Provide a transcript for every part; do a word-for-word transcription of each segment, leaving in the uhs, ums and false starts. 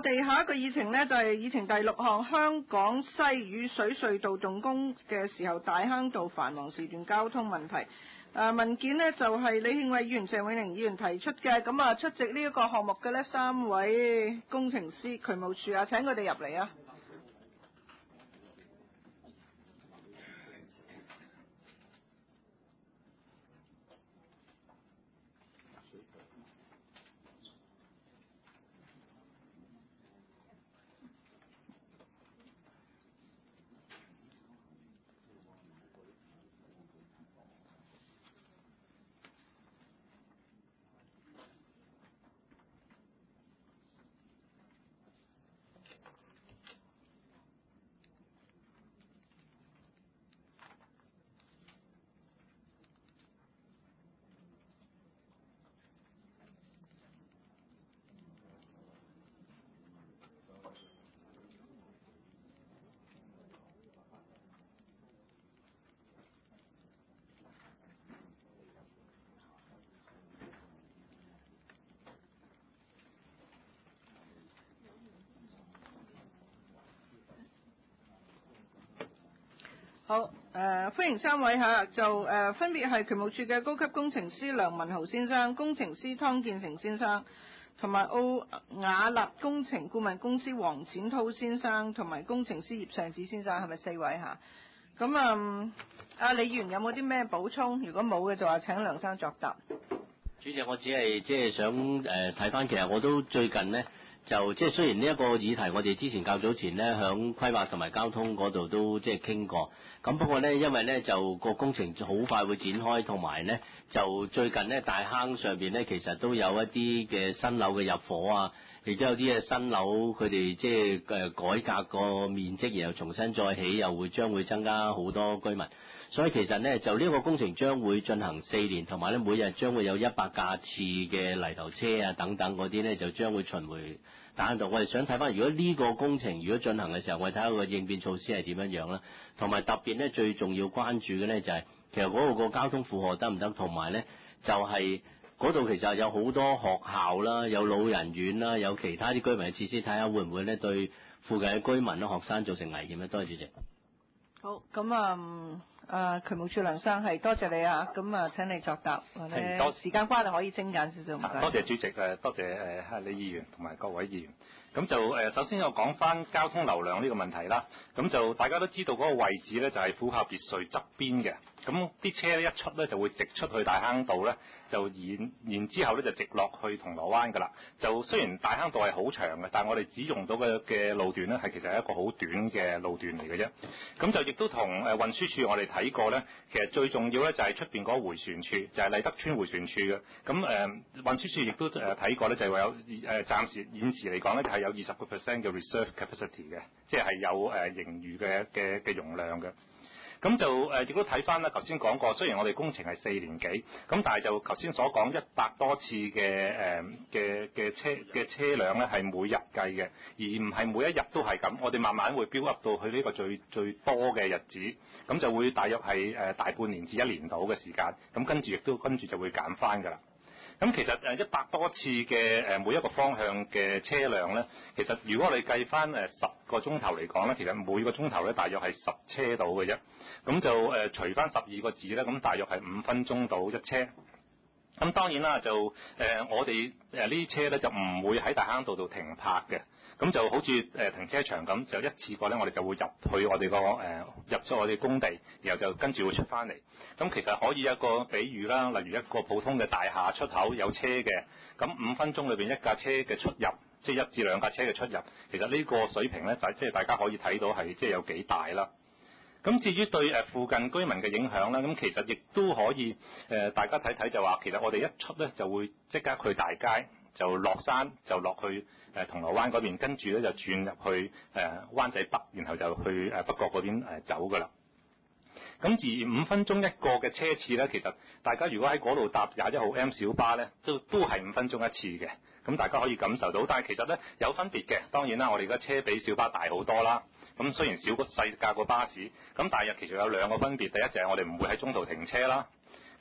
我哋下一個議程呢，就係、是、議程第六項，香港西雨水隧道動工嘅時候，大坑道繁忙時段交通問題。誒文件呢，就係、是、李慶偉議員、鄭永寧議員提出嘅，咁啊出席呢一個項目嘅呢三位工程師渠務署啊，請佢哋入嚟啊。好，誒、呃、歡迎三位嚇，就誒、呃、分別係渠務署嘅高級工程師梁文豪先生、工程師湯建成先生，同埋奧雅立工程顧問公司黃展滔先生，同埋工程師葉尚志先生，係咪四位嚇？咁啊，阿李議員有冇啲咩補充？如果冇嘅就話請梁生作答。 主席，我只係即係想誒睇翻，其實我都最近呢，就即係雖然呢一個議題，我哋之前較早前呢，響規劃同埋交通嗰度都即係傾過。咁不過呢，因為呢就個工程好快會展開，同埋呢就最近呢大坑上邊呢，其實都有一啲嘅新樓嘅入伙啊，亦都有啲嘅新樓佢哋即係誒改革個面積，然後重新再起，又會將會增加好多居民。所以其實呢，就呢個工程將會進行四年，同埋呢每日將會有一百架次嘅泥頭車啊等等嗰啲呢，就將會巡迴大坑道。我哋想睇翻，如果呢個工程如果進行嘅時候，我哋睇下個應變措施係點樣樣啦。同埋特別呢，最重要關注嘅呢就係、是、其實嗰度個交通負荷得唔得，同埋呢就係嗰度其實有好多學校啦，有老人院啦，有其他啲居民嘅設施，睇下會唔會呢對附近嘅居民啦、學生造成危險呢？多謝主席。 好，咁啊，啊渠務署梁生係多謝你啊，咁啊請你作答，或者時間關係可以精簡少少。 多謝主席，誒多謝誒李議員同埋各位議員。咁就誒首先我講翻交通流量呢個問題啦。咁就大家都知道嗰個位置咧就係虎豹別墅側邊嘅。咁啲車咧一出咧就會直出去大坑道咧，就然然之後咧就直落去銅鑼灣㗎啦。就雖然大坑道係好長嘅，但係我哋只用到嘅嘅路段咧係其實係一個好短嘅路段嚟嘅啫。咁就亦都同誒運輸署我哋睇過咧，其實最重要咧就係出邊嗰個迴旋處，就係、是、麗德邨迴旋處嘅。咁誒、呃、運輸署亦都誒睇過咧，就係話有誒暫時現時嚟講咧就係有二十個 percent 嘅 reserve capacity 嘅，即係有誒盈餘嘅嘅嘅容量嘅。咁就誒亦都睇翻啦，頭先講過，雖然我哋工程係四年幾，咁但係就頭先所講一百多次嘅誒嘅嘅車嘅車輛咧係每日計嘅，而唔係每一日都係咁。我哋慢慢會 build up 到去呢個最最多嘅日子，咁就會大約係誒大半年至一年度嘅時間，咁跟住亦都跟住就會減翻㗎啦。咁其實誒一百多次嘅誒每一個方向嘅車輛咧，其實如果我哋計翻誒十個鐘頭嚟講咧，其實每個鐘頭咧大約係十車到嘅啫。咁就誒除翻十二個字咧，咁大約係五分鐘到一車。咁當然啦，就誒、呃、我哋誒呢啲車咧就唔會喺大坑道度停泊嘅。咁就好似誒停車場咁，就一次過咧，我哋就會入去我哋個誒入咗我哋工地，然後就跟住會出翻嚟。咁其實可以一個比喻啦，例如一個普通嘅大廈出口有車嘅，咁五分鐘裏邊一架車嘅出入，即係一至兩架車嘅出入，其實呢個水平咧就即係大家可以睇到係即係有幾大啦。咁至於對誒附近居民嘅影響咧，咁其實亦都可以誒大家睇睇就話，其實我哋一出咧就會即刻去大街，就落山就落去誒銅鑼灣嗰邊，跟住咧就轉入去誒灣仔北，然後就去誒北角嗰邊誒走㗎啦。咁而五分鐘一個嘅車次咧，其實大家如果喺嗰度搭廿一號 M 小巴咧，都都係五分鐘一次嘅。咁大家可以感受到，但係其實咧有分別嘅。當然啦，我哋而家車比小巴大好多啦。咁雖然少個細架個巴士，咁但係其實有兩個分別。第一就係我哋唔會喺中途停車啦。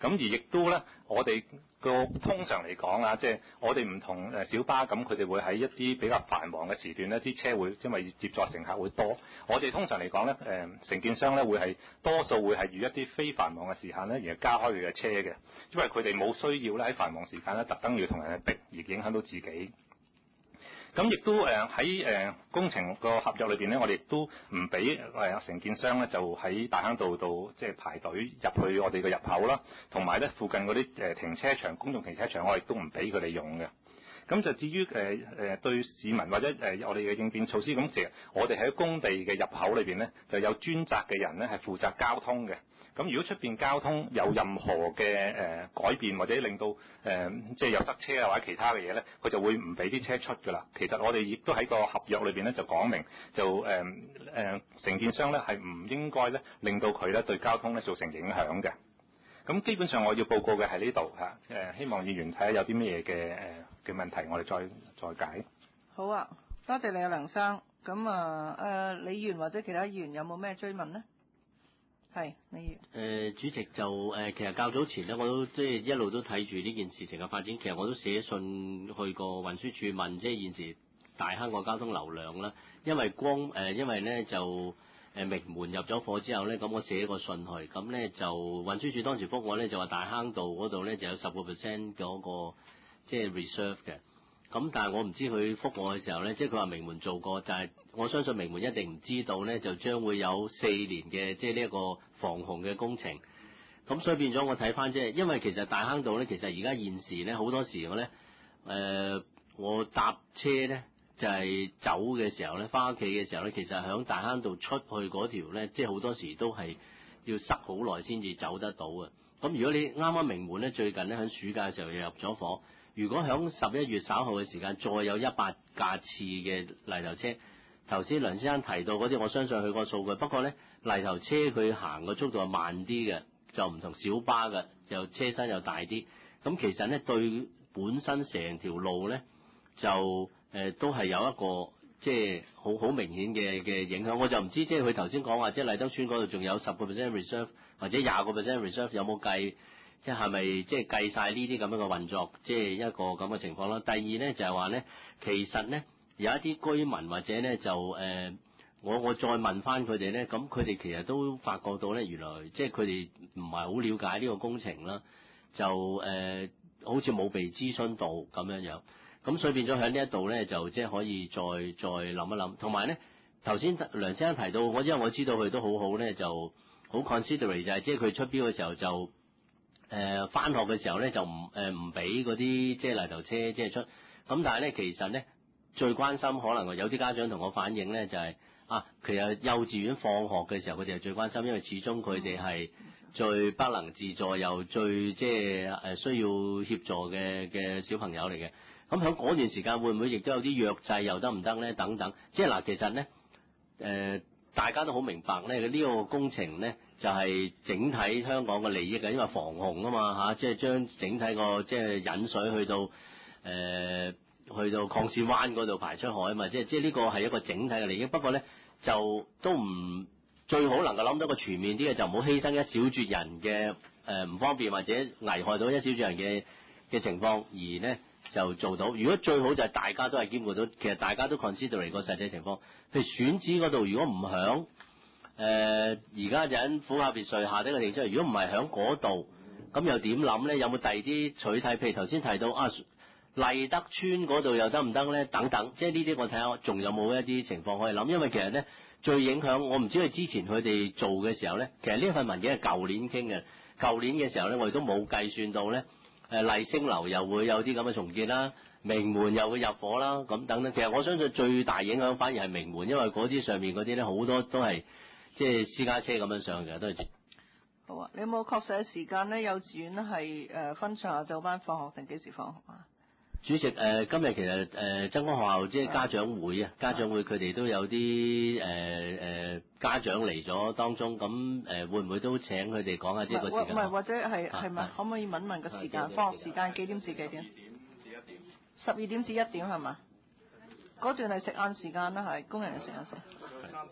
咁而亦都咧，我哋個通常嚟講啊，即係我哋唔同誒小巴咁，佢哋會喺一啲比較繁忙嘅時段咧，啲車會因為接載乘客會多。我哋通常嚟講咧，誒承建商咧會係多數會係預一啲非繁忙嘅時間咧，然後加開佢嘅車嘅，因為佢哋冇需要咧喺繁忙時間咧特登要同人哋逼，而影響到自己。咁亦都誒喺誒工程個合約裏邊咧，我哋亦都唔俾誒承建商咧就喺大坑道度即係排隊入去我哋嘅入口啦，同埋咧附近嗰啲誒停車場、公眾停車場，我亦都唔俾佢哋用嘅。咁就至於誒誒對市民或者誒我哋嘅應變措施，咁其實我哋喺工地嘅入口裏邊咧就有專責嘅人咧係負責交通嘅。咁如果出邊交通有任何嘅誒、呃、改變或者令到誒、呃、即係有塞車啊或者其他嘅嘢咧，佢就會唔俾啲車出㗎啦。其實我哋亦都喺個合約裏邊咧就講明，就誒誒承建商咧係唔應該咧令到佢咧對交通咧造成影響嘅。咁基本上我要報告嘅係呢度嚇，誒希望議員睇下有啲咩嘢嘅誒嘅問題，我哋再再解。 好啊，多謝你啊，梁生。咁啊誒李議員或者其他議員有冇咩追問呢？係，李議員。誒、 呃、主席就誒、呃、其實較早前咧，我都即係一路都睇住呢件事情嘅發展。其實我都寫信去過運輸署問，即係現時大坑個交通流量啦。因為光誒、呃，因為咧就誒明門入咗貨之後咧，咁我寫個信去，咁咧就運輸署當時覆我咧就話大坑道嗰度咧就有十個 percent 嗰個即係 reserve 嘅。咁但係我唔知佢覆我嘅時候咧，即係佢話明門做過，但係我相信明門一定唔知道咧，就將會有四年嘅即係呢一個防洪嘅工程。咁所以變咗我睇翻即係，因為其實大坑道咧，其實而家現時咧好多時我咧，誒、呃、我搭車咧就係、是、走嘅時候咧，翻屋企嘅時候咧，其實響大坑道出去嗰條咧，即係好多時都係要塞好耐先至走得到嘅。咁如果你啱啱明門咧，最近咧喺暑假嘅時候又入咗火。如果響十一月稍後嘅時間再有一百架次嘅泥頭車，頭先梁先生提到嗰啲，我相信佢個數據。不過咧，泥頭車佢行個速度係慢啲嘅，就唔同小巴嘅，就車身又大啲。咁其實咧對本身成條路咧就誒、呃、都係有一個即係好好明顯嘅嘅影響。我就唔知即係佢頭先講話，即係麗德村嗰度仲有十個 percent reserve 或者廿個 percent reserve 有冇計？即係咪即係計晒呢啲咁樣嘅運作，即係一個咁嘅情況啦。第二咧就係話咧，其實咧有一啲居民或者咧就誒、呃，我我再問翻佢哋咧，咁佢哋其實都發覺到咧，原來即係佢哋唔係好了解呢個工程啦，就誒、呃、好似冇被諮詢到咁樣樣。咁所以變咗喺呢一度咧，就即係可以再再諗一諗。同埋咧，頭先梁先生提到，我因為我知道佢都好好咧，就好 considerate 就係即係佢出標嘅時候就。誒返、呃、學嘅時候咧就唔誒唔俾嗰啲即係泥頭車即係出，咁但係咧其實咧最關心可能有啲家長同我反映咧就係、是、啊其實幼稚園放學嘅時候佢哋係最關心，因為始終佢哋係最不能自助又最即係誒需要協助嘅嘅小朋友嚟嘅。咁喺嗰段時間會唔會亦都有啲約制又得唔得咧？等等，即係嗱其實咧誒、呃、大家都好明白咧，呢、這個工程咧。就係整體香港嘅利益嘅，因為防洪啊嘛嚇，即係將整體個即係引水去到誒、呃、去到擴線灣嗰度排出海啊嘛，即係即係呢個係一個整體嘅利益。不過咧就都唔最好能夠諗到個全面啲嘅，就唔好犧牲一小撮人嘅誒唔方便或者危害到一小撮人嘅嘅情況，而咧就做到。如果最好就係大家都係兼顧到，其實大家都 consider 嚟個實際情況。譬如選址嗰度，如果唔響。誒而家就喺虎豹別墅下底嘅停車場，如果唔係喺嗰度，咁又點諗咧？有冇第二啲取替？譬如頭先提到啊，麗德村嗰度又得唔得咧？等等，即係呢啲我睇下仲有冇一啲情況可以諗。因為其實咧最影響，我唔知佢之前佢哋做嘅時候咧，其實呢一份文件係舊年傾嘅，舊年嘅時候咧我哋都冇計算到咧，誒麗星樓又會有啲咁嘅重建啦，明門又會入伙啦，咁等等。其實我相信最大影響反而係明門，因為嗰啲上面嗰啲咧好多都係。即係私家車咁樣上嘅，都係。 好啊，你有冇確實嘅時間咧？幼稚園係誒分上下晝班放學定幾時放學啊？ 主席誒、呃，今日其實誒真光學校即係家長會啊，家長會佢哋都有啲誒誒家長嚟咗當中，咁誒、呃、會唔會都請佢哋講下即係個時間？ 唔係或者係係咪可唔可以問問個時間？放學時間幾點至幾點？十二點至一點係嘛？嗰段係食晏時間啦，係工人嘅食晏時間。 三點。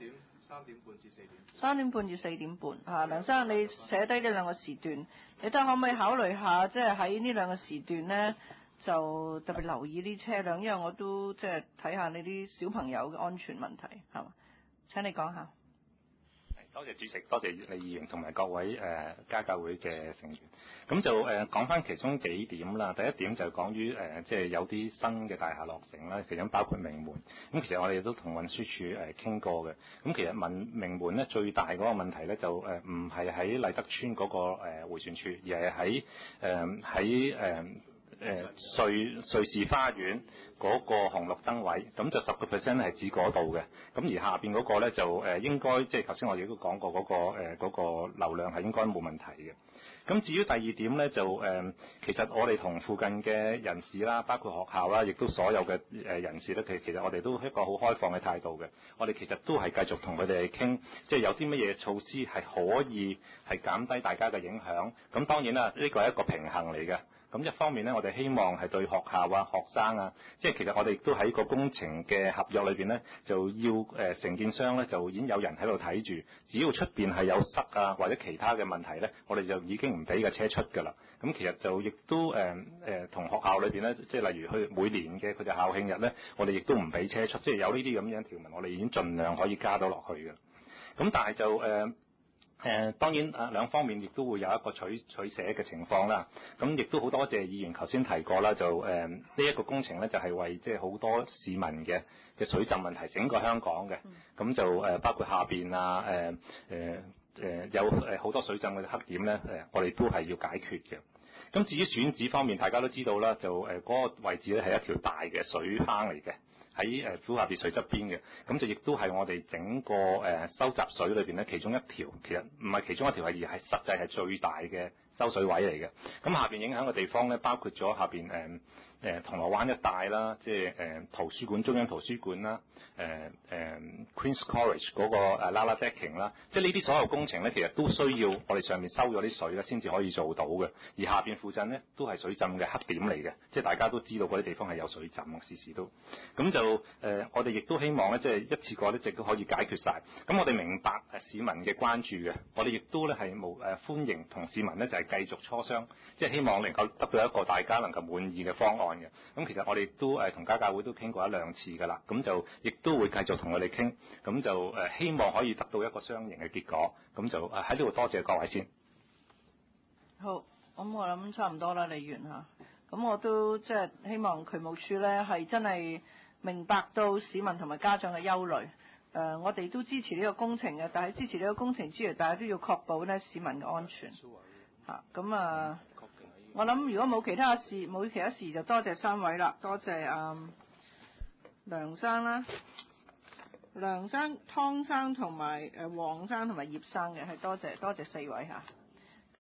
三點半至四點。 三點半至四點半啊，梁生你寫低呢兩個時段，你睇下可唔可以考慮下，即係喺呢兩個時段呢，就特別留意啲車輛，因為我都即係睇下你啲小朋友嘅安全問題，係嘛？請你講下。 多謝主席，多謝李議員同埋各位誒、呃、家教會嘅成員。咁就誒講翻其中幾點啦。第一點就講於誒即係有啲新嘅大廈落成啦，其中包括明門。咁其實我哋都同運輸署誒傾過嘅。咁其實明明門咧最大嗰個問題咧就誒唔係喺麗德邨嗰個誒迴旋處，而係喺誒喺誒誒瑞瑞士花園嗰個紅綠燈位，咁就十個 percent 係指嗰度嘅，咁而下邊嗰個咧就誒應該即係頭先我哋都講過嗰、嗰個誒嗰、呃嗰個流量係應該冇問題嘅。咁至於第二點咧就誒、呃，其實我哋同附近嘅人士啦，包括學校啦，亦都所有嘅誒人士咧，其實其實我哋都一個好開放嘅態度嘅。我哋其實都係繼續同佢哋傾，即係有啲乜嘢措施係可以係減低大家嘅影響。咁當然啦，呢個係一個平衡嚟嘅。咁一方面咧，我哋希望係對學校啊、學生啊，即係其實我哋亦都喺個工程嘅合約裏邊咧，就要誒承建商咧就已經有人喺度睇住，只要出邊係有塞啊或者其他嘅問題咧，我哋就已經唔俾架車出㗎啦。咁其實就亦都誒誒同學校裏邊咧，即係例如佢每年嘅佢哋校慶日咧，我哋亦都唔俾車出，即係有呢啲咁樣條文，我哋已經盡量可以加到落去嘅。咁但係就誒。呃誒、呃、當然啊，兩方面亦都會有一個取取捨嘅情況啦。咁亦都好多謝議員頭先提過啦，就誒呢一個工程咧，就係、是、為即係好多市民嘅嘅水浸問題，整個香港嘅。咁就誒、呃、包括下邊啊誒誒誒有誒好多水浸嘅黑點咧，誒我哋都係要解決嘅。咁至於選址方面，大家都知道啦，就誒嗰、呃那個位置咧係一條大嘅水坑嚟嘅。喺誒虎峽別墅側邊嘅，咁就亦都係我哋整個誒、呃、收集水裏邊咧其中一條，其實唔係其中一條，係而係實際係最大嘅收水位嚟嘅。咁下邊影響嘅地方咧，包括咗下邊誒誒銅鑼灣一帶啦，即係誒、呃、圖書館、中央圖書館啦，誒、呃、誒、呃、Queen's College 嗰個誒 Lala Decking 啦，即係呢啲所有工程咧，其實都需要我哋上面收咗啲水咧，先至可以做到嘅。而下邊附近咧都係水浸嘅黑點嚟嘅，即係大家都知道嗰啲地方係有水浸嘅，時時都咁就。誒、呃，我哋亦都希望咧，即係一次過咧，直都可以解決晒。咁我哋明白誒市民嘅關注嘅，我哋亦都咧係無誒歡迎同市民咧就係、是、繼續磋商，即係希望能夠得到一個大家能夠滿意嘅方案嘅。咁其實我哋都誒同家教會都傾過一兩次㗎啦，咁就亦都會繼續同佢哋傾，咁就誒、呃、希望可以得到一個雙贏嘅結果。咁就誒喺呢度多謝各位先。 好，咁我諗差唔多啦，李員嚇。咁我都即係希望渠務署咧係真係明白到市民同埋家長嘅憂慮，誒、呃，我哋都支持呢個工程嘅，但係支持呢個工程之餘，大家都要確保咧市民嘅安全嚇。咁啊，我諗如果冇其他事，冇其他事就多謝三位啦，多謝啊、嗯、梁生啦、梁生、湯生同埋誒黃生同埋葉生嘅，係多謝多謝四位嚇。